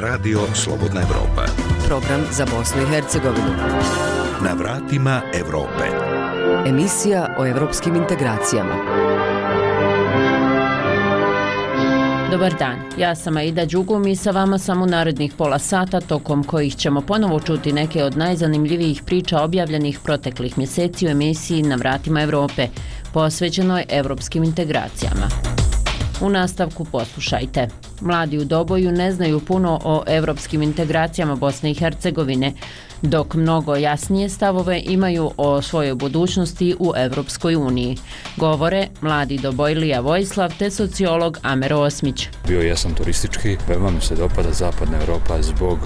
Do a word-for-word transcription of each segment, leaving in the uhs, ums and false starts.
Radio Slobodna Evropa. Program za Bosnu i Hercegovinu. Na vratima Evrope. Emisija o evropskim integracijama. Dobar dan, ja sam Aida Đugum i sa vama sam u narednih pola sata, tokom kojih ćemo ponovo čuti neke od najzanimljivijih priča objavljenih proteklih mjeseci u emisiji Na vratima Evrope, posvećenoj evropskim integracijama. U nastavku poslušajte. Mladi u Doboju ne znaju puno o evropskim integracijama Bosne i Hercegovine, dok mnogo jasnije stavove imaju o svojoj budućnosti u Evropskoj uniji. Govore mladi Dobojlija Vojislav te sociolog Amer Osmić. Bio jesam turistički, veoma mi se dopada Zapadna Evropa zbog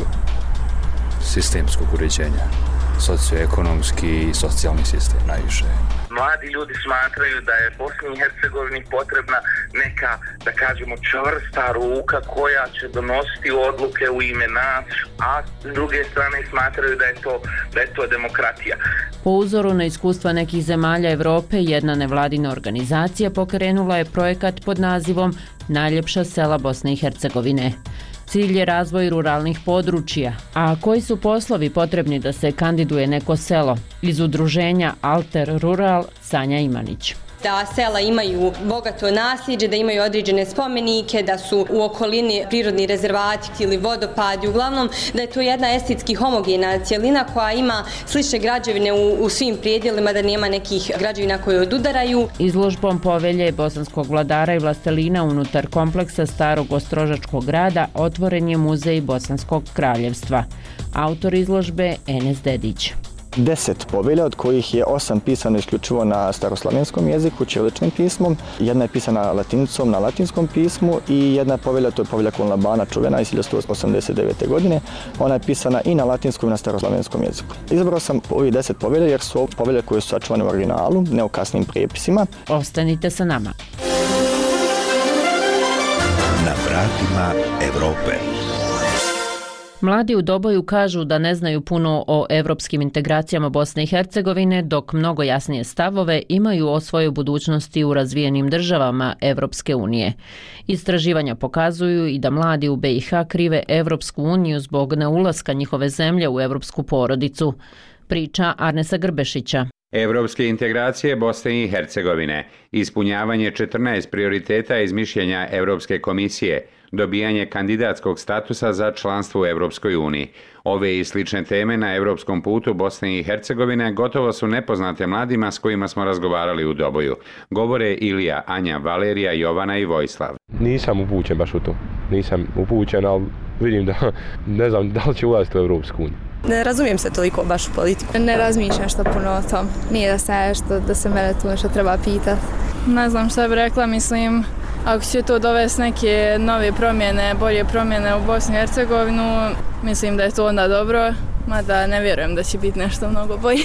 sistemskog uređenja, socioekonomski i socijalni sistem najviše. Mladi ljudi smatraju da je Bosni i Hercegovini potrebna neka, da kažemo, čvrsta ruka koja će donositi odluke u ime nas, a s druge strane smatraju da je to, da je to demokratija. Po uzoru na iskustva nekih zemalja Evrope, jedna nevladina organizacija pokrenula je projekat pod nazivom Najljepša sela Bosne i Hercegovine. Cilj je razvoj ruralnih područja, a koji su poslovi potrebni da se kandiduje neko selo? Iz udruženja Alter Rural, Sanja Imanić. Da sela imaju bogato nasljeđe, da imaju određene spomenike, da su u okolini prirodni rezervati ili vodopadi, uglavnom da je to jedna estetski homogena cjelina koja ima slične građevine u, u svim prijedjelima, da nema nekih građevina koje odudaraju. Izložbom povelje bosanskog vladara i vlastelina unutar kompleksa starog ostrožačkog grada otvoren je muzej Bosanskog kraljevstva. Autor izložbe Enes Dedić. Deset povelja, od kojih je osam pisano isključivo na staroslavenskom jeziku, ćiriličnim pismom, jedna je pisana latinicom na latinskom pismu i jedna povelja, to je povelja Konlabana čuvena iz hiljadu sto osamdeset devete. godine, ona je pisana i na latinskom i na staroslavenskom jeziku. Izabrao sam ovih deset povelja jer su povelje koje su sačuvane u originalu, ne u kasnim prijepisima. Ostanite sa nama. Na vratima Evrope. Mladi u Doboju kažu da ne znaju puno o evropskim integracijama Bosne i Hercegovine, dok mnogo jasnije stavove imaju o svojoj budućnosti u razvijenim državama Evropske unije. Istraživanja pokazuju i da mladi u be i ha krive Evropsku uniju zbog neulaska njihove zemlje u evropsku porodicu. Priča Arnesa Grbešića. Evropske integracije Bosne i Hercegovine, ispunjavanje četrnaest prioriteta iz mišljenja Evropske komisije, dobijanje kandidatskog statusa za članstvo u Evropskoj uniji. Ove i slične teme na evropskom putu Bosne i Hercegovine gotovo su nepoznate mladima s kojima smo razgovarali u Doboju. Govore Ilija, Anja, Valerija, Jovana i Vojislav. Nisam upućen baš u to. Nisam upućen, ali vidim da ne znam da li će ulaziti u Evropsku uniju. Ne razumijem se toliko baš u politiku. Ne razmišljam što puno o tom. Nije da se, što, da se mene tu nešto treba pitati. Ne znam šta bi rekla, mislim, ako će to dovesti neke nove promjene, bolje promjene u Bosni i Hercegovinu, mislim da je to onda dobro, mada ne vjerujem da će biti nešto mnogo bolje.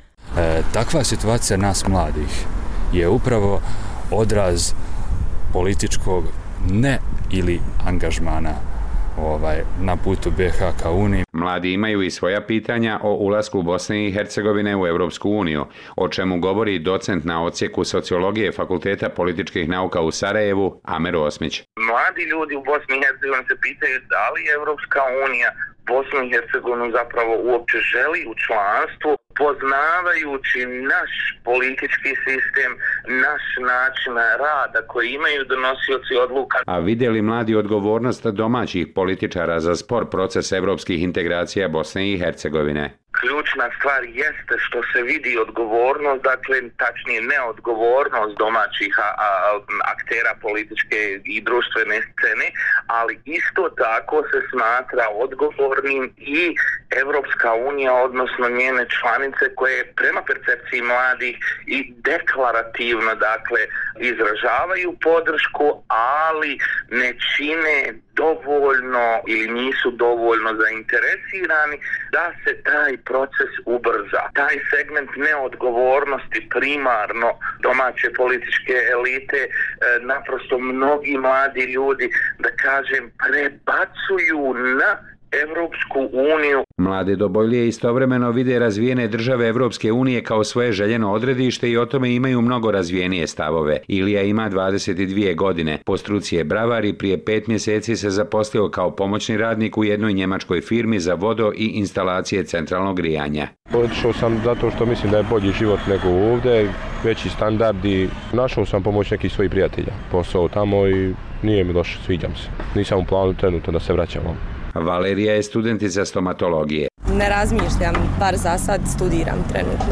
E, takva situacija nas mladih je upravo odraz političkog ne ili angažmana ovaj, na putu be ha ka Uniji. Mladi imaju i svoja pitanja o ulasku Bosne i Hercegovine u Evropsku uniju, o čemu govori docent na odsjeku sociologije Fakulteta političkih nauka u Sarajevu, Amer Osmić. Mladi ljudi u Bosni i Hercegovini se pitaju da li je Evropska unija Bosnu i Hercegovinu zapravo uopće želi u članstvu, poznavajući naš politički sistem, naš način rada koji imaju donosioci odluka. A vidjeli mladi odgovornost domaćih političara za spor proces evropskih integracija Bosne i Hercegovine? Ključna stvar jeste što se vidi odgovornost, dakle tačnije neodgovornost domaćih a, a, aktera političke i društvene scene, ali isto tako se smatra odgovornim i Evropska unija, odnosno njene članice koje prema percepciji mladih i deklarativno dakle izražavaju podršku, ali ne čine dovoljno ili nisu dovoljno zainteresirani da se taj proces ubrza. Taj segment neodgovornosti primarno domaće političke elite, e, naprosto mnogi mladi ljudi, da kažem, prebacuju na Evropsku uniju. Mlade Dobojlije istovremeno vide razvijene države Evropske unije kao svoje željeno odredište i o tome imaju mnogo razvijenije stavove. Ilija ima dvadeset dvije godine, po struci je bravar i prije pet mjeseci se zaposlio kao pomoćni radnik u jednoj njemačkoj firmi za vodo i instalacije centralnog grijanja. Otišao sam zato što mislim da je bolji život nego ovdje, veći standardi. Našao sam pomoć nekih svojih prijatelja, posao tamo i nije mi loše, sviđam se. Nisam u planu trenutno da se vraćam. Valerija je studentica stomatologije. Ne razmišljam, bar za sad studiram trenutno.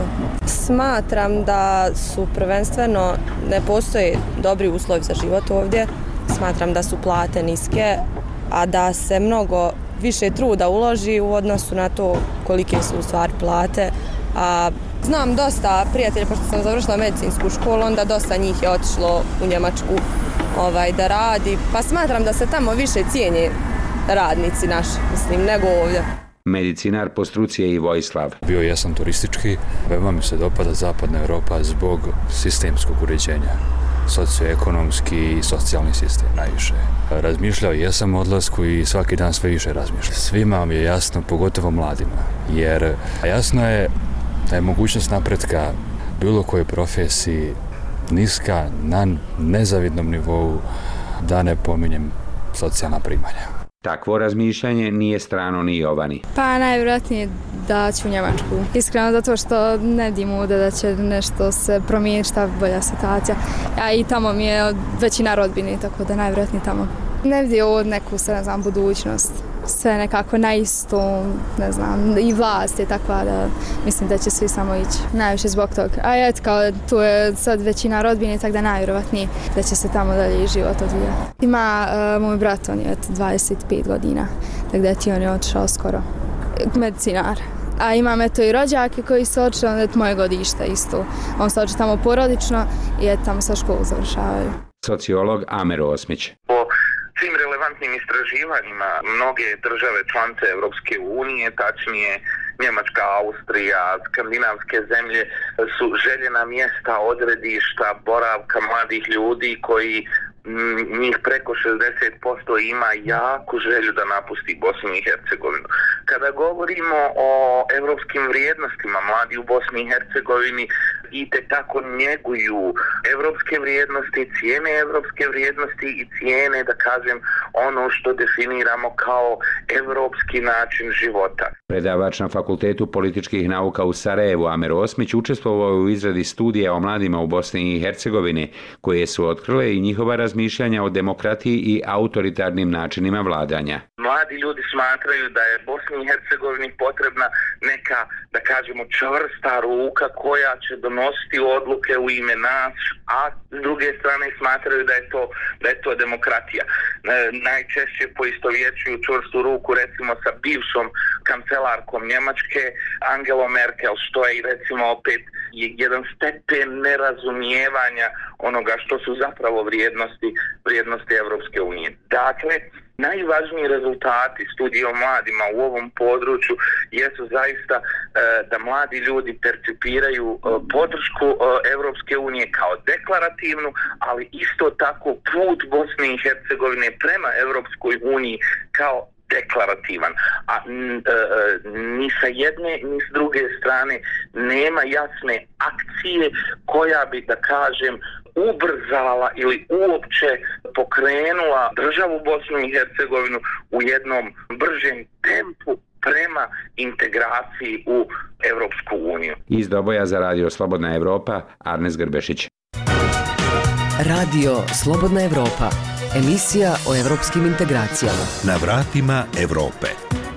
Smatram da su prvenstveno, ne postoje dobri uslovi za život ovdje. Smatram da su plate niske, a da se mnogo više truda uloži u odnosu na to kolike su u stvari plate. A znam dosta prijatelja, pošto sam završila medicinsku školu, onda dosta njih je otišlo u Njemačku ovaj, da radi, pa smatram da se tamo više cijene radnici naši, mislim, nego ovdje. Medicinar po struci je i Vojislav. Bio jesam turistički, veoma mi se dopada Zapadna Europa zbog sistemskog uređenja. Socioekonomski i socijalni sistem najviše. Razmišljao jesam o odlasku i svaki dan sve više razmišljam. Svima vam je jasno, pogotovo mladima, jer jasno je da je mogućnost napretka bilo koje profesiji niska na nezavidnom nivou, da ne pominjem socijalna primanja. Takvo razmišljanje nije strano ni Jovani. Pa najvjerojatnije da ću u Njemačku. Iskreno zato što ne vidim ovdje da će nešto se promijeniti, šta bolja situacija. A i tamo mi je većina rodbine, tako da najvjerojatnije tamo. Ne vidim ovo neku, ne znam, budućnost. Sve nekako na isto, ne znam, i vlast je takva da mislim da će svi samo ići. Najviše zbog toga. A eto, kao tu je sad većina rodbine, tako da najvjerovatnije da će se tamo dalje i život odvijati. Ima uh, moj brat, on je eto, dvadeset pet godina, tako da ti on je otišao skoro. Medicinar. A imam eto i rođake koji su otišli, on je moje godište isto. On se otišao tamo porodično i eto tamo sa školu završavaju. Sociolog Amer Osmić. Svim relevantnim istraživanjima mnoge države članice Evropske unije, tačnije Njemačka, Austrija, skandinavske zemlje su željena mjesta odredišta boravka mladih ljudi koji njih preko šezdeset posto ima jaku želju da napusti Bosnu i Hercegovinu. Kada govorimo o evropskim vrijednostima, mladi u Bosni i Hercegovini itekako njeguju evropske vrijednosti, cijene evropske vrijednosti i cijene, da kažem, ono što definiramo kao evropski način života. Predavač na Fakultetu političkih nauka u Sarajevu Amer Osmić učestvovao je u izradi studija o mladima u Bosni i Hercegovini, koje su otkrile i njihova razmišljanja o demokratiji i autoritarnim načinima vladanja. Mladi ljudi smatraju da je Bosni i Hercegovini potrebna neka, da kažemo, čvrsta ruka koja će donositi odluke u ime nas, a s druge strane smatraju da je to, da je to demokratija. E, najčešće poistovjećuju čvrstu ruku recimo sa bivšom kancelarkom Njemačke Angelom Merkel, što je recimo opet jedan stepen nerazumijevanja onoga što su zapravo vrijednosti, vrijednosti Evropske unije. Dakle, najvažniji rezultati studije o mladima u ovom području jesu zaista e, da mladi ljudi percipiraju e, podršku e, Evropske unije kao deklarativnu, ali isto tako put Bosne i Hercegovine prema Evropskoj uniji kao deklarativan. A e, ni sa jedne ni s druge strane nema jasne akcije koja bi, da kažem, ubrzala ili uopće pokrenula državu Bosnu i Hercegovinu u jednom bržem tempu prema integraciji u Evropsku uniju. Iz Doboja za Radio Slobodna Evropa, Arnes Grbešić. Radio Slobodna Evropa, emisija o evropskim integracijama. Na vratima Evrope.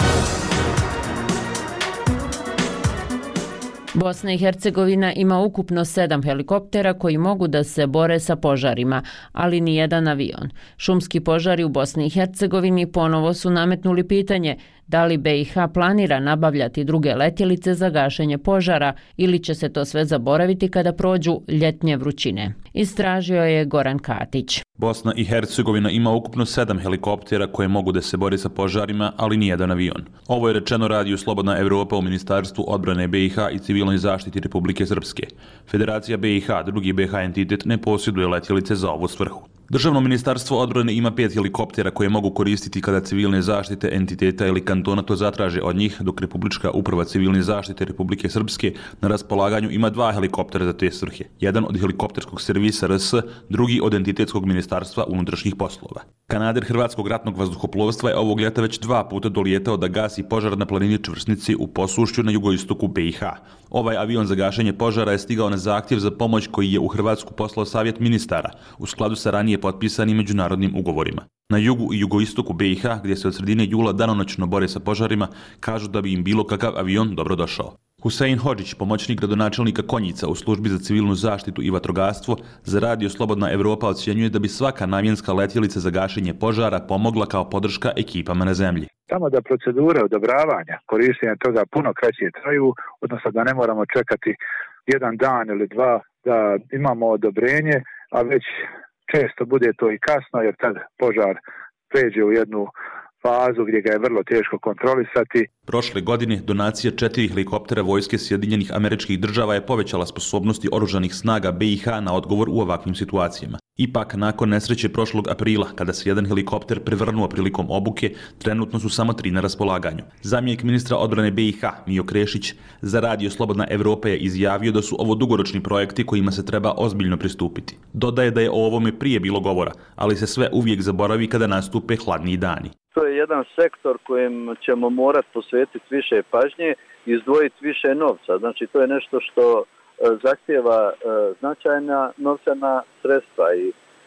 Bosna i Hercegovina ima ukupno sedam helikoptera koji mogu da se bore sa požarima, ali ni jedan avion. Šumski požari u Bosni i Hercegovini ponovo su nametnuli pitanje da li B i H planira nabavljati druge letjelice za gašenje požara ili će se to sve zaboraviti kada prođu ljetnje vrućine. Istražio je Goran Katić. Bosna i Hercegovina ima ukupno sedam helikoptera koje mogu da se bore sa požarima, ali nijedan avion. Ovo je rečeno Radiju Slobodna Evropa u Ministarstvu odbrane B i H i civilnoj zaštiti Republike Srpske. Federacija B i H, drugi B i H entitet, ne posjeduje letjelice za ovu svrhu. Državno ministarstvo odbrane ima pet helikoptera koje mogu koristiti kada civilne zaštite entiteta ili kantona to zatraže od njih, dok Republička uprava civilne zaštite Republike Srpske na raspolaganju ima dva helikoptera za te svrhe. Jedan od helikopterskog servisa R S, drugi od entitetskog ministarstva unutrašnjih poslova. Kanader Hrvatskog ratnog vazduhoplovstva je ovog ljeta već dva puta dolijetao da gasi požar na planini Čvrsnici u Posušću na jugoistoku B i H. Ovaj avion za gašenje požara je stigao na zahtjev za pomoć koji je u Hrvatsku poslao Savjet ministara u skladu sa ranije potpisanim međunarodnim ugovorima. Na jugu i jugoistoku B i H, gdje se od sredine jula danonoćno bore sa požarima, kažu da bi im bilo kakav avion dobrodošao. Husein Hodžić, pomoćnik gradonačelnika Konjica u službi za civilnu zaštitu i vatrogastvo, za radio Slobodna Evropa ocjenjuje da bi svaka namjenska letjelica za gašenje požara pomogla kao podrška ekipama na zemlji. Samo da procedure odobravanja korištenja toga puno kraće traju, odnosno da ne moramo čekati jedan dan ili dva da imamo odobrenje, a već često bude to i kasno jer tad požar pređe u jednu fazu gdje ga je vrlo teško kontrolisati. Prošle godine donacija četiri helikoptera vojske Sjedinjenih Američkih Država je povećala sposobnosti oružanih snaga B i H na odgovor u ovakvim situacijama. Ipak, nakon nesreće prošlog aprila, kada se jedan helikopter prevrnuo prilikom obuke, trenutno su samo tri na raspolaganju. Zamjenik ministra odbrane B i H, Mijo Krešić, za radio Slobodna Evropa je izjavio da su ovo dugoročni projekti kojima se treba ozbiljno pristupiti. Dodaje da je o ovome prije bilo govora, ali se sve uvijek zaboravi kada nastupe hladniji dani. To je jedan sektor kojem ćemo morati posvetiti više pažnje i izdvojiti više novca. Znači, to je nešto što zahtjeva značajna novčana sredstva i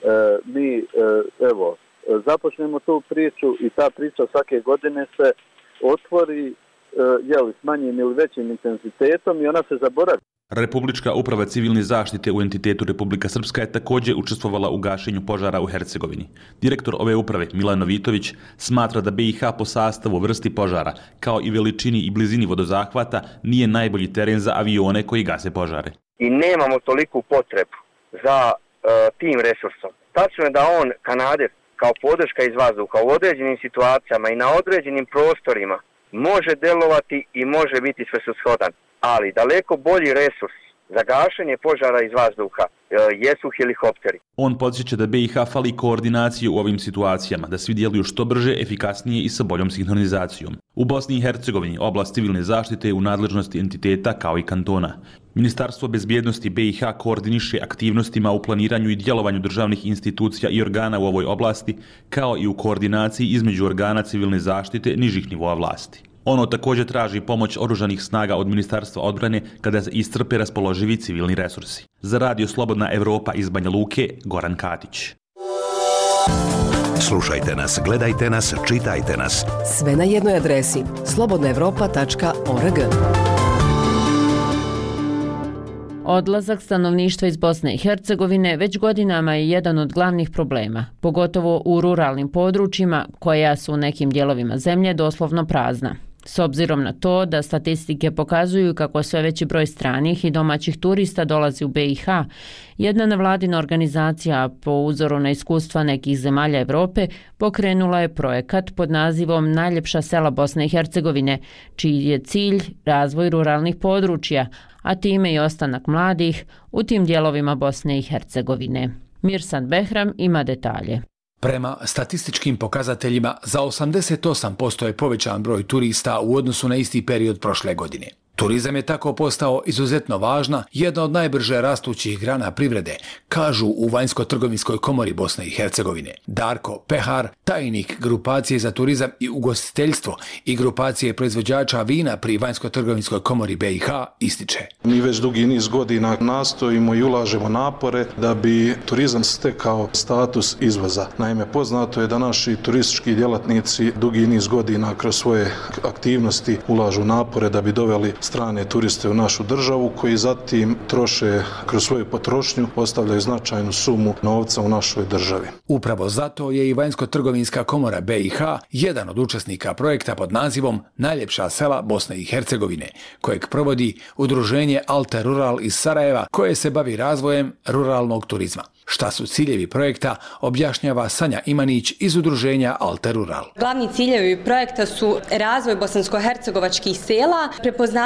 mi evo započnemo tu priču i ta priča svake godine se otvori jeli, s manjim ili većim intenzitetom i ona se zaboravi. Republička uprava civilne zaštite u entitetu Republika Srpska je također učestvovala u gašenju požara u Hercegovini. Direktor ove uprave, Milan Novitović, smatra da B i H po sastavu, vrsti požara, kao i veličini i blizini vodozahvata, nije najbolji teren za avione koji gase požare. I nemamo toliku potrebu za uh, tim resursom. Tačno je da on, Kanader, kao podrška iz vazduha u određenim situacijama i na određenim prostorima može delovati i može biti svrsishodan. Ali daleko bolji resurs za gašenje požara iz vazduha e, jesu helikopteri. On podsjeća da B i H fali koordinacije u ovim situacijama, da svi djeluju što brže, efikasnije i sa boljom sinhronizacijom. U Bosni i Hercegovini oblast civilne zaštite je u nadležnosti entiteta kao i kantona. Ministarstvo bezbjednosti B i H koordiniše aktivnostima u planiranju i djelovanju državnih institucija i organa u ovoj oblasti, kao i u koordinaciji između organa civilne zaštite nižih nivoa vlasti. Ono također traži pomoć oružanih snaga od Ministarstva odbrane kada se iscrpe raspoloživi civilni resursi. Za radio Slobodna Evropa iz Banja Luke, Goran Katić. Slušajte nas, gledajte nas, čitajte nas. Sve na jednoj adresi slobodna evropa tačka org. Odlazak stanovništva iz Bosne i Hercegovine već godinama je jedan od glavnih problema, pogotovo u ruralnim područjima koja su u nekim dijelovima zemlje doslovno prazna. S obzirom na to da statistike pokazuju kako sve veći broj stranih i domaćih turista dolazi u B i H, jedna nevladina organizacija po uzoru na iskustva nekih zemalja Evrope pokrenula je projekat pod nazivom Najljepša sela Bosne i Hercegovine, čiji je cilj razvoj ruralnih područja, a time i ostanak mladih u tim dijelovima Bosne i Hercegovine. Mirsad Behram ima detalje. Prema statističkim pokazateljima, za osamdeset osam posto je povećan broj turista u odnosu na isti period prošle godine. Turizam je tako postao izuzetno važna, jedna od najbrže rastućih grana privrede, kažu u Vanjsko-trgovinskoj komori Bosne i Hercegovine. Darko Pehar, tajnik grupacije za turizam i ugostiteljstvo i grupacije proizvođača vina pri Vanjsko-trgovinskoj komori B i H, ističe. Mi već dugi niz godina nastojimo i ulažemo napore da bi turizam stekao status izvoza. Naime, poznato je da naši turistički djelatnici dugi niz godina kroz svoje aktivnosti ulažu napore da bi doveli strane turiste u našu državu koji zatim troše kroz svoju potrošnju, ostavljaju značajnu sumu novca u našoj državi. Upravo zato je i Vanjsko-trgovinska komora B i H jedan od učesnika projekta pod nazivom Najljepša sela Bosne i Hercegovine, kojeg provodi udruženje Alter Rural iz Sarajeva koje se bavi razvojem ruralnog turizma. Šta su ciljevi projekta, objašnjava Sanja Imanić iz udruženja Alter Rural. Glavni ciljevi projekta su razvoj bosansko-hercegovačkih sela, prepoznavanje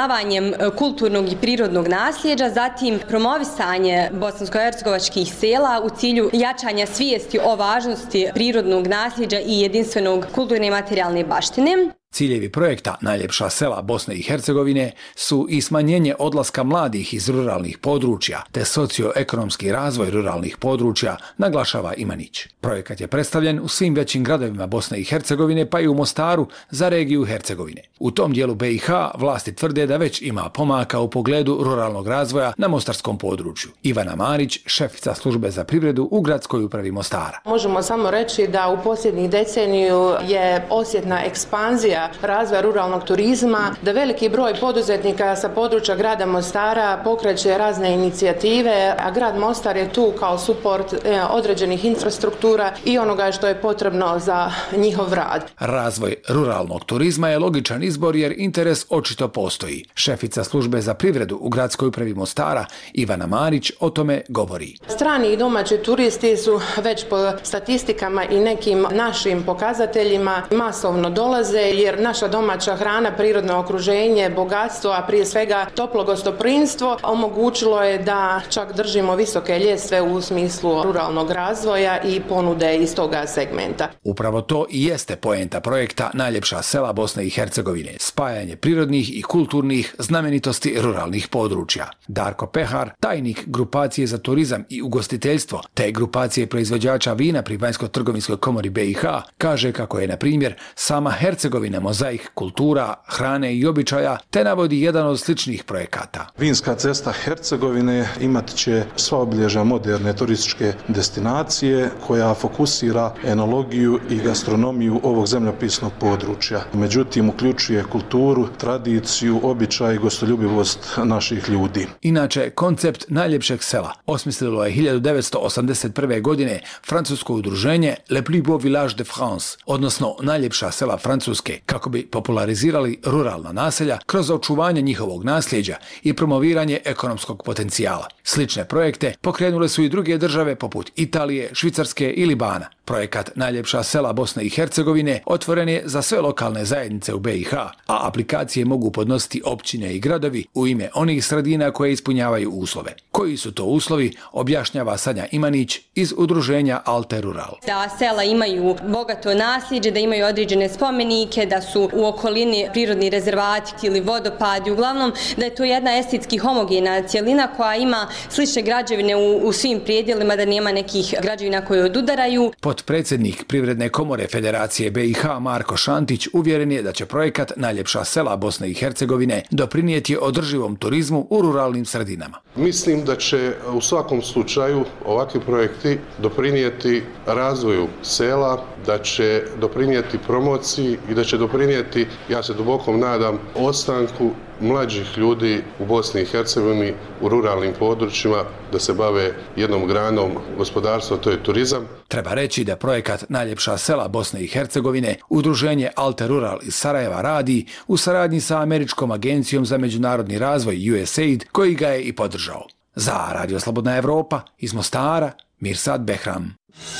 upoznavanjem kulturnog i prirodnog nasljeđa, zatim promovisanje bosansko-hercegovačkih sela u cilju jačanja svijesti o važnosti prirodnog nasljeđa i jedinstvenog kulturne i materijalne baštine. Ciljevi projekta Najljepša sela Bosne i Hercegovine su i smanjenje odlaska mladih iz ruralnih područja te socioekonomski razvoj ruralnih područja, naglašava Imanić. Projekat je predstavljen u svim većim gradovima Bosne i Hercegovine pa i u Mostaru za regiju Hercegovine. U tom dijelu B i H vlasti tvrde da već ima pomaka u pogledu ruralnog razvoja na mostarskom području. Ivana Marić, šefica službe za privredu u gradskoj upravi Mostara. Možemo samo reći da u posljednjih deceniju je osjetna ekspanzija razvoja ruralnog turizma, da veliki broj poduzetnika sa područja grada Mostara pokreće razne inicijative, a grad Mostar je tu kao suport određenih infrastruktura i onoga što je potrebno za njihov rad. Razvoj ruralnog turizma je logičan izbor jer interes očito postoji. Šefica službe za privredu u gradskoj upravi Mostara, Ivana Marić, o tome govori. Strani i domaći turisti su već po statistikama i nekim našim pokazateljima masovno dolaze jer naša domaća hrana, prirodno okruženje, bogatstvo, a prije svega toplo gostoprinstvo omogućilo je da čak držimo visoke ljestve u smislu ruralnog razvoja i ponude iz toga segmenta. Upravo to i jeste poenta projekta Najljepša sela Bosne i Hercegovine, spajanje prirodnih i kulturnih znamenitosti ruralnih područja. Darko Pehar, tajnik grupacije za turizam i ugostiteljstvo te grupacije proizvođača vina pri Vanjsko-trgovinskoj komori B i H, kaže kako je, na primjer, sama Hercegovina mozaik kultura, hrane i običaja, te navodi jedan od sličnih projekata. Vinska cesta Hercegovine imat će sva obilježja moderne turističke destinacije koja fokusira enologiju i gastronomiju ovog zemljopisnog područja. Međutim, uključuje kulturu, tradiciju, običaj i gostoljubivost naših ljudi. Inače, koncept najljepšeg sela osmislilo je hiljadu devetsto osamdeset prve. godine francusko udruženje Le Plus Beau Village de France, odnosno najljepša sela Francuske, kako bi popularizirali ruralna naselja kroz očuvanje njihovog nasljeđa i promoviranje ekonomskog potencijala. Slične projekte pokrenule su i druge države poput Italije, Švicarske i Libana. Projekat Najljepša sela Bosne i Hercegovine otvoren je za sve lokalne zajednice u B i H, a aplikacije mogu podnositi općine i gradovi u ime onih sredina koje ispunjavaju uslove. Koji su to uslovi, objašnjava Sanja Imanić iz udruženja Alte Rural. Da sela imaju bogato nasljeđe, da imaju određene spomenike, da su u okolini prirodni rezervati ili vodopadi, uglavnom da je to jedna estetski homogena cjelina koja ima slične građevine u, u svim prijedjelima, da nema nekih građevina koje odudaraju. Potpredsjednik Privredne komore Federacije B i H Marko Šantić uvjeren je da će projekat Najljepša sela Bosne i Hercegovine doprinijeti održivom turizmu u ruralnim sredinama. Mislim da će u svakom slučaju ovakvi projekti doprinijeti razvoju sela, da će doprinijeti promociji i da će doprinijeti, ja se duboko nadam, ostanku mlađih ljudi u Bosni i Hercegovini u ruralnim područjima da se bave jednom granom gospodarstva, to je turizam. Treba reći da projekat Najljepša sela Bosne i Hercegovine udruženje Alte Rural iz Sarajeva radi u saradnji sa Američkom agencijom za međunarodni razvoj U S A I D koji ga je i podržao. Za Radio Slobodna Evropa iz Mostara, Mirsad Behram.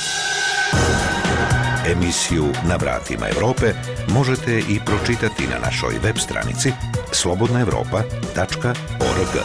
Emisiju Na vratima Evrope možete i pročitati na našoj web stranici slobodna evropa tačka org.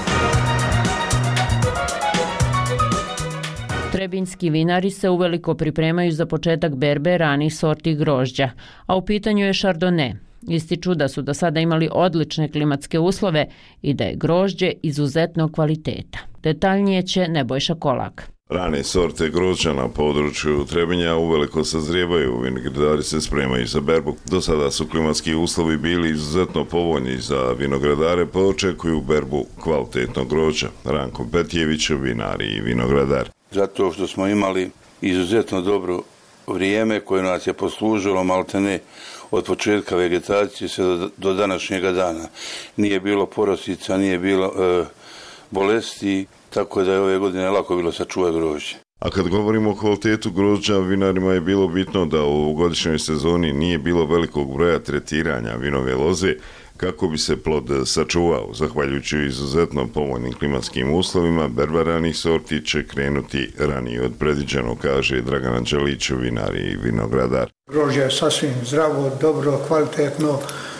Trebinski vinari se uveliko pripremaju za početak berbe ranih sorti grožđa, a u pitanju je Chardonnay. Ističu da su do sada imali odlične klimatske uslove i da je grožđe izuzetnog kvaliteta. Detaljnije će Nebojša Kolak. Rane sorte grožđa na području Trebinja uveliko sazrijevaju, vinogradari se spremaju za berbu. Do sada su klimatski uslovi bili izuzetno povoljni za vinogradare, pa očekuju berbu kvalitetnog grožđa. Ranko Petjević, vinar i vinogradar. Zato što smo imali izuzetno dobro vrijeme koje nas je poslužilo maltene od početka vegetacije sve do, do današnjega dana. Nije bilo porostica, nije bilo e, bolesti, tako da je ove godine lako bilo sačuvati grožđe. A kad govorimo o kvalitetu grožđa, vinarima je bilo bitno da u godišnjoj sezoni nije bilo velikog broja tretiranja vinove loze, kako bi se plod sačuvao. Zahvaljujući izuzetno povoljnim klimatskim uslovima, berba ranih sorti će krenuti ranije od predviđeno, kaže Dragan Anđelić, vinar i vinogradar. Grožđe je sasvim zdravo, dobro, kvalitetno,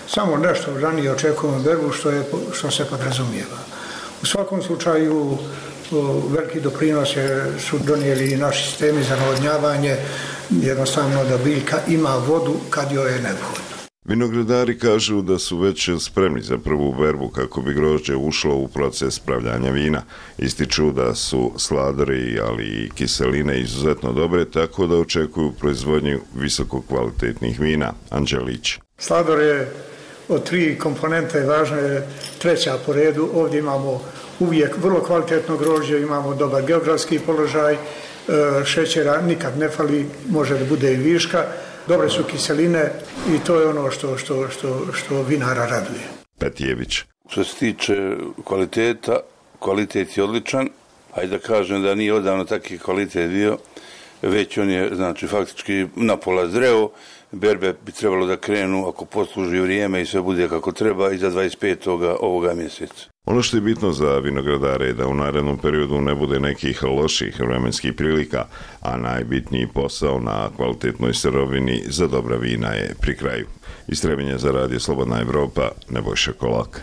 samo nešto ranije očekujemo berbu što, je, što se podrazumijeva. U svakom slučaju veliki doprinos su donijeli i naši sistemi za navodnjavanje, jednostavno da biljka ima vodu kad joj je neophodno. Vinogradari kažu da su već spremni za prvu berbu kako bi grožđe ušlo u proces pravljanja vina. Ističu da su sladori, ali i kiseline izuzetno dobre, tako da očekuju proizvodnju visoko kvalitetnih vina. Anđelić. Slador je od tri komponente važne, treća po redu. Ovdje imamo uvijek vrlo kvalitetno grožđe, imamo dobar geografski položaj, šećera nikad ne fali, može da bude i viška. Dobre su kiseline i to je ono što, što, što, što vinara raduje. Petijević. Što se tiče kvaliteta, kvalitet je odličan. Hajde da kažem da nije odavno taki kvalitet bio, već on je znači faktički napola zreo. Berbe bi trebalo da krenu ako posluži vrijeme i sve bude kako treba i za dvadeset petog ovoga mjeseca. Ono što je bitno za vinogradare je da u narednom periodu ne bude nekih loših vremenskih prilika, a najbitniji posao na kvalitetnoj sirovini za dobra vina je pri kraju. Iz Trebinja za radio Slobodna Evropa, Nebojša Kolak.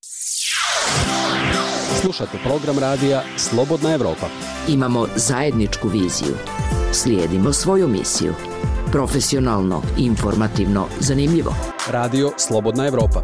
Slušate program radija Slobodna Evropa. Imamo zajedničku viziju. Slijedimo svoju misiju. Profesionalno, informativno, zanimljivo. Radio Slobodna Evropa.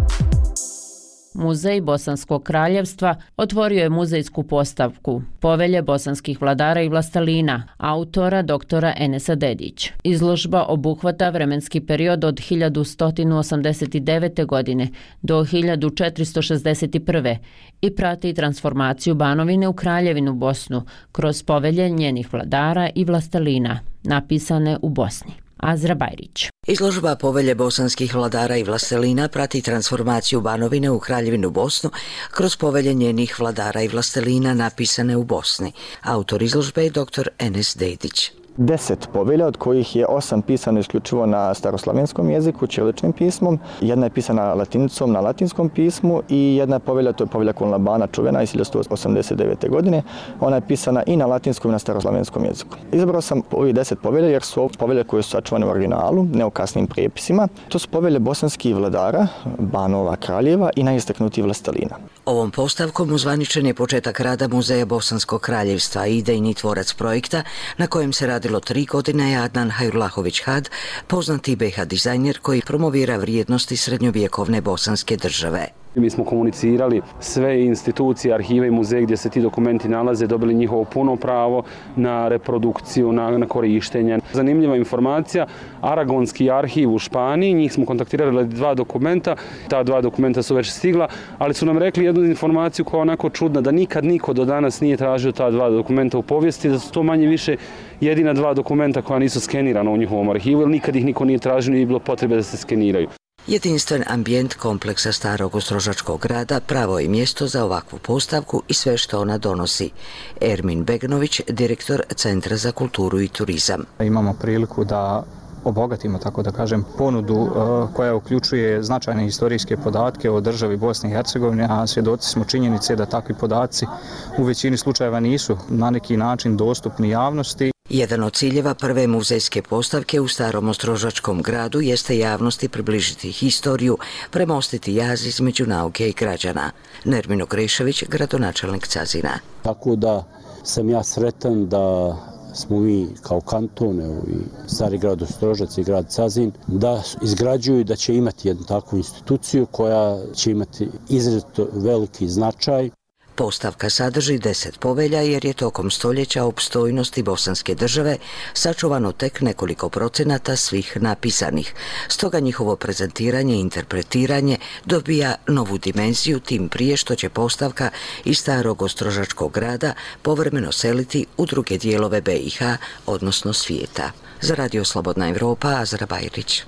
Muzej Bosanskog kraljevstva otvorio je muzejsku postavku Povelje bosanskih vladara i vlastelina, autora doktora Enesa Dedić. Izložba obuhvata vremenski period od hiljadu sto osamdeset devete. godine do hiljadu četiristo šezdeset prve. i prati transformaciju Banovine u Kraljevinu Bosnu kroz povelje njenih vladara i vlastelina, napisane u Bosni. Azra Bajrić. Izložba Povelje bosanskih vladara i vlastelina prati transformaciju Banovine u Kraljevinu Bosnu kroz povelje njenih vladara i vlastelina napisane u Bosni. Autor izložbe je doktor Enes Dedić. Deset povelja, od kojih je osam pisano isključivo na staroslavenskom jeziku, ćiriličnim pismom, jedna je pisana latinicom na latinskom pismu i jedna je povelja, to je povelja Kulnabana čuvena iz hiljadu sto osamdeset devete. godine, ona je pisana i na latinskom i na staroslavenskom jeziku. Izabrao sam ovih deset povelja jer su povelje koje su sačuvane u originalu, ne u kasnim prijepisima. To su povelje bosanskih vladara, banova, kraljeva i najistaknutijih vlastelina. Ovom postavkom uzvaničen je početak rada Muzeja Bosanskog kraljevstva i idejni tvorac projekta na kojem se radilo tri godine je Adnan Hajrulahović Had, poznati be ha dizajner koji promovira vrijednosti srednjovjekovne bosanske države. Mi smo komunicirali sve institucije, arhive i muzeje gdje se ti dokumenti nalaze, dobili njihovo puno pravo na reprodukciju, na, na korištenje. Zanimljiva informacija, Aragonski arhiv u Španiji, njih smo kontaktirali dva dokumenta, ta dva dokumenta su već stigla, ali su nam rekli jednu informaciju koja je onako čudna, da nikad niko do danas nije tražio ta dva dokumenta u povijesti, da su to manje više jedina dva dokumenta koja nisu skenirana u njihovom arhivu, jer nikad ih niko nije tražio, nije bilo potrebe da se skeniraju. Jedinstven ambijent kompleksa Starog Ostrožačkog grada pravo je mjesto za ovakvu postavku i sve što ona donosi. Ermin Begnović, direktor Centra za kulturu i turizam. Imamo priliku da obogatimo, tako da kažem, ponudu koja uključuje značajne historijske podatke o državi Bosne i Hercegovine, a svjedoci smo činjenice da takvi podaci u većini slučajeva nisu na neki način dostupni javnosti. Jedan od ciljeva prve muzejske postavke u Starom Ostrožačkom gradu jeste javnosti približiti historiju, premostiti jaz između nauke i građana. Nermin Okrešević, gradonačelnik Cazina. Tako da sam ja sretan da smo mi kao kanton i Stari grad Ostrožac i grad Cazin da izgrađuju i da će imati jednu takvu instituciju koja će imati izrazito veliki značaj. Postavka sadrži deset povelja jer je tokom stoljeća opstojnosti bosanske države sačuvano tek nekoliko procenata svih napisanih. Stoga njihovo prezentiranje i interpretiranje dobija novu dimenziju, tim prije što će postavka iz Starog Ostrožačkog grada povremeno seliti u druge dijelove be i ha, odnosno svijeta. Za Radio Slobodna Evropa, Azra Bajrić.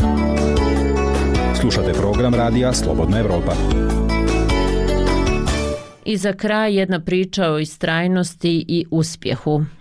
Slušate program radija Slobodna Evropa. I za kraj jedna priča o istrajnosti i uspjehu.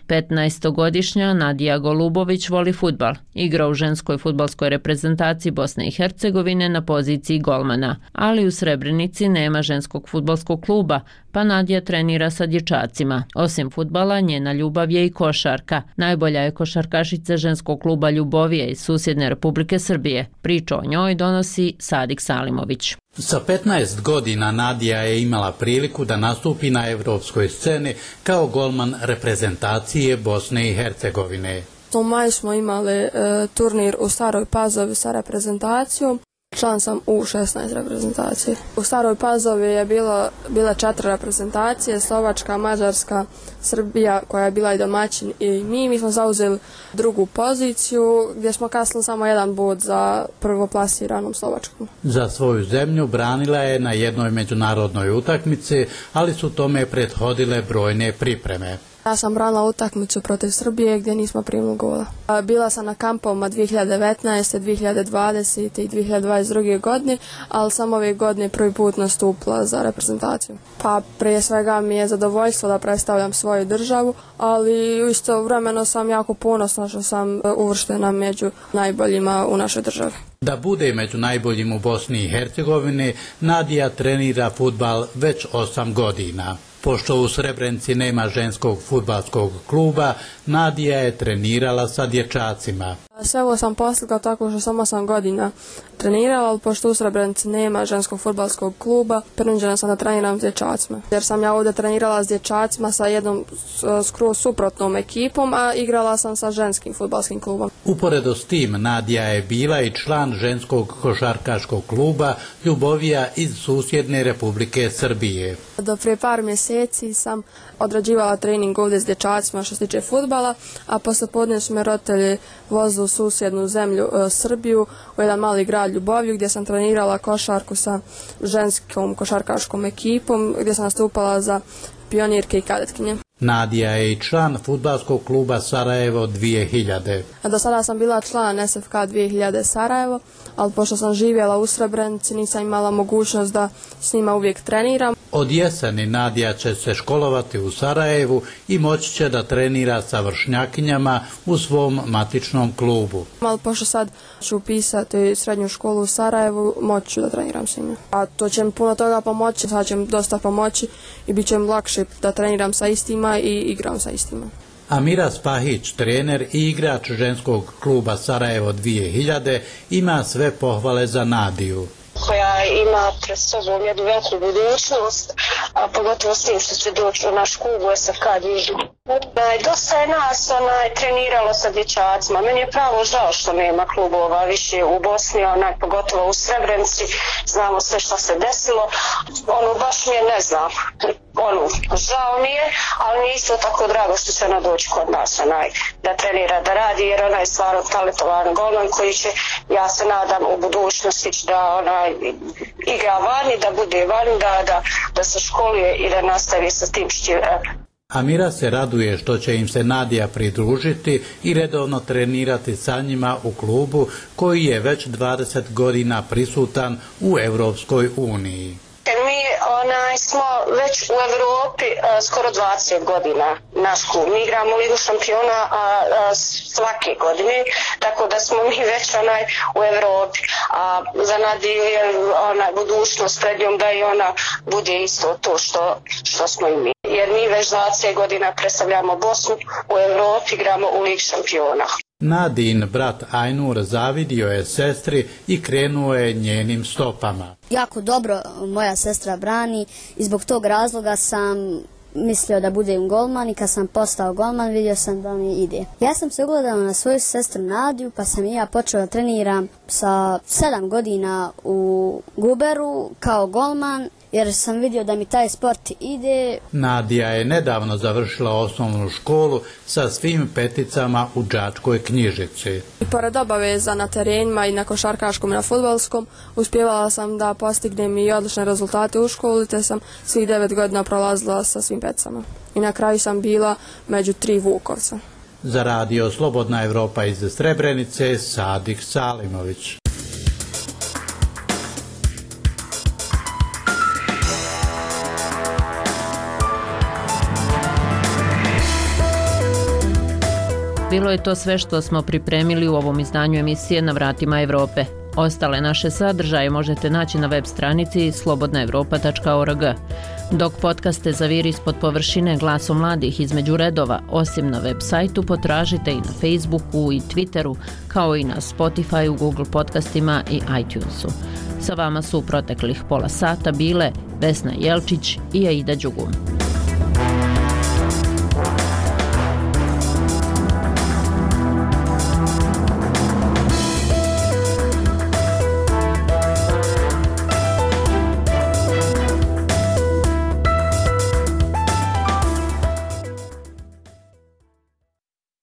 petnaestogodišnja Nadija Golubović voli fudbal. Igra u ženskoj fudbalskoj reprezentaciji Bosne i Hercegovine na poziciji golmana, ali u Srebrenici nema ženskog fudbalskog kluba, pa Nadija trenira sa dječacima. Osim fudbala, njena ljubav je i košarka. Najbolja je košarkašica ženskog kluba Ljubovije iz susjedne Republike Srbije. Priču o njoj donosi Sadik Salimović. Sa petnaest godina Nadija je imala priliku da nastupi na evropskoj sceni kao golman reprezentacije Bosne i Hercegovine. U maju smo imali e, turnir u Staroj Pazovi sa reprezentacijom. Član sam u šesnaest reprezentacije. U Staroj Pazovi je bilo, bila četiri reprezentacije, Slovačka, Mađarska, Srbija koja je bila i domaćin i mi. Mi smo zauzeli drugu poziciju gdje smo kasnili samo jedan bod za prvoplasiranom Slovačkom. Za svoju zemlju branila je na jednoj međunarodnoj utakmici, ali su tome prethodile brojne pripreme. Ja sam branila utakmicu protiv Srbije gdje nismo primili gola. Bila sam na kampovima dvije hiljade devetnaeste, dvije hiljade dvadesete i dvije hiljade dvadeset druge godine, ali sam ove godine prvi put nastupila za reprezentaciju. Pa prije svega mi je zadovoljstvo da predstavljam svoju državu, ali istovremeno sam jako ponosna što sam uvrštena među najboljima u našoj državi. Da bude među najboljim u Bosni i Hercegovini, Nadija trenira fudbal već osam godina. Pošto u Srebrenici nema ženskog fudbalskog kluba, Nadija je trenirala sa dječacima. Sve ovo sam postigla tako što sam osam godina trenirala, ali pošto u Srebrenici nema ženskog fudbalskog kluba, prinuđena sam da treniram s dječacima. Jer sam ja ovdje trenirala s dječacima sa jednom skroz suprotnom ekipom, a igrala sam sa ženskim fudbalskim klubom. Uporedo s tim, Nadija je bila i član ženskog košarkaškog kluba Ljubovija iz susjedne Republike Srbije. Do prije par mjeseci sam odrađivala trening ovdje s dječacima što se tiče fudbala, a posle podne su me roditelji vozili u susjednu zemlju e, Srbiju, u jedan mali grad Ljuboviju gdje sam trenirala košarku sa ženskom košarkaškom ekipom, gdje sam nastupala za pionirke i kadetkinje. Nadija je i član fudbalskog kluba Sarajevo dvije hiljade. Do sada sam bila član S F K dvije hiljade Sarajevo, ali pošto sam živjela u Srebrenici nisam imala mogućnost da s njima uvijek treniram. Od jeseni Nadija će se školovati u Sarajevu i moći će da trenira sa vršnjakinjama u svom matičnom klubu. Ali pošto sad ću upisati srednju školu u Sarajevu, moći ću da treniram s njima. A to će mi puno toga pomoći, sad će mi dosta pomoći i bit će mi lakše da treniram sa istima i igram sa istima. Amira Spahić, trener i igrač ženskog kluba Sarajevo dvije hiljade, ima sve pohvale za Nadiju. Koja ima pred sobom jednu veliku budućnost, a pogotovo s tim što će doći u naš klub u S F K dvije hiljade. Dosta je nas onaj, treniralo sa dječacima. Meni je pravo žao što nema klubova više u Bosni, onaj, pogotovo u Srebrenici. Znamo sve što se desilo. Ono, baš mi je, ne znam, ono, žao mi je, ali mi je isto tako drago što će ona doći kod nas, onaj, da trenira, da radi, jer ona je stvarno talentovan golman koji će, ja se nadam, u budućnosti da onaj, igra vani, da bude vani, da, da, da se školuje i da nastavi sa tim što je. Amira se raduje što će im se Nadija pridružiti i redovno trenirati sa njima u klubu koji je već dvadeset godina prisutan u Evropskoj uniji. Mi onaj, smo već u Evropi a, skoro dvadeset godina, naš klub. Mi igramo Ligu šampiona a, a, svake godine, tako da smo mi već onaj, u Evropi. A za Nadiju je onaj, budućnost pred njom da i ona bude isto to što, što smo i mi. Jer mi već dvadeset godina predstavljamo Bosnu u Evropi, igramo u Ligi šampiona. Nadin brat Ajnur zavidio je sestri i krenuo je njenim stopama. Jako dobro moja sestra brani i zbog tog razloga sam mislio da budem golman i kad sam postao golman vidio sam da mi ide. Ja sam se ugledala na svoju sestru Nadiju pa sam i ja počela da treniram sa sedam godina u Guberu kao golman jer sam vidio da mi taj sport ide. Nadija je nedavno završila osnovnu školu sa svim peticama u đačkoj knjižici. I pored obaveza na terenima i na košarkaškom i na fudbalskom, uspjevala sam da postignem i odlične rezultate u školi, te sam svih devet godina prolazila sa svim peticama. I na kraju sam bila među tri Vukovca. Za radio Slobodna Evropa iz Srebrenice, Sadik Salimović. Bilo je to sve što smo pripremili u ovom izdanju emisije Na vratima Evrope. Ostale naše sadržaje možete naći na web stranici slobodna evropa tačka org. Dok podcaste Zaviri ispod površine glasom mladih između redova, osim na web sajtu, potražite i na Facebooku i Twitteru, kao i na Spotifyu, Google podcastima i iTunesu. Sa vama su u proteklih pola sata bile Vesna Jelčić i Aida Đugum.